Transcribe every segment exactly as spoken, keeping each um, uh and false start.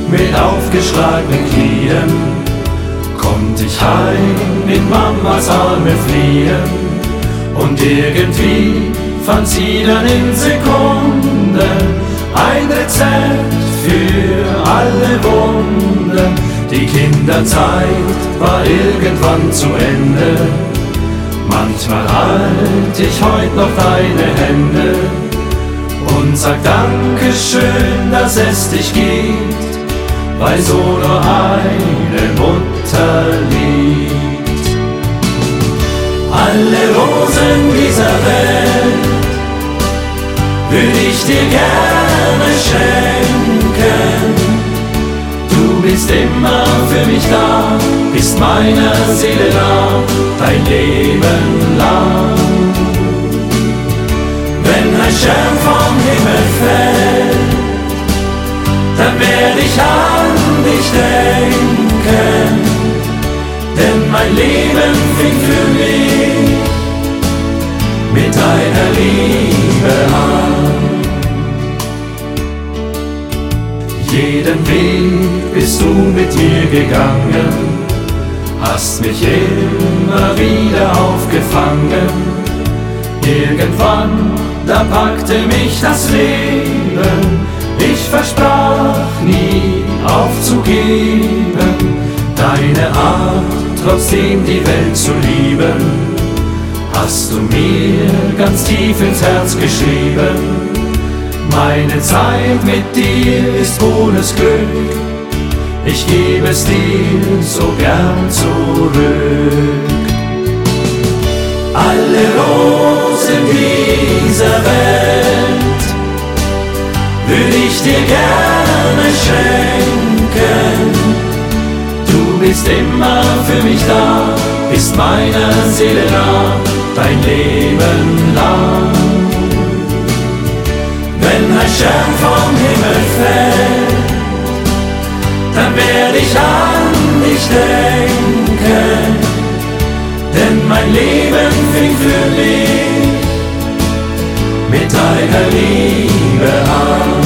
mit aufgeschlagenen Knien konnt ich heim in Mamas Arme fliehen. Und irgendwie fand sie dann in Sekunden ein Rezept für alle Wunden. Die Kinderzeit war irgendwann zu Ende. Manchmal halt ich heut noch deine Hände und sag Dankeschön, dass es dich gibt, weil so nur eine Mutter liebt. Alle Rosen dieser Welt würde ich dir gerne schenken. Du bist immer für mich da, bist meiner Seele nah, dein Leben lang. Wenn ein Stern vom Himmel fällt, dann werde ich an dich denken, denn mein Leben fing für mich mit deiner Liebe an. Jeden Weg bist du mit mir gegangen, hast mich immer wieder aufgefangen. Irgendwann, da packte mich das Leben, ich versprach nie aufzugeben, deine Art, trotzdem die Welt zu lieben, hast du mir ganz tief ins Herz geschrieben. Meine Zeit mit dir ist pures Glück, ich gebe es dir so gern zurück. Alle Rosen dieser Welt würde ich dir gerne schenken. Du bist immer für mich da, bist meiner Seele nah, dein Leben lang. Wenn ein Stern vom Himmel fällt, dann werde ich an dich denken, denn mein Leben fing für mich mit deiner Liebe an.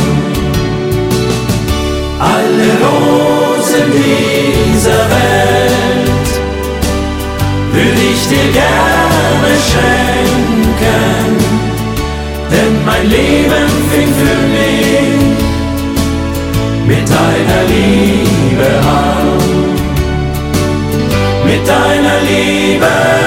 Alle Rosen dieser Welt würde ich dir gerne schenken, denn mein Leben fing für mich mit deiner Liebe an, mit deiner Liebe.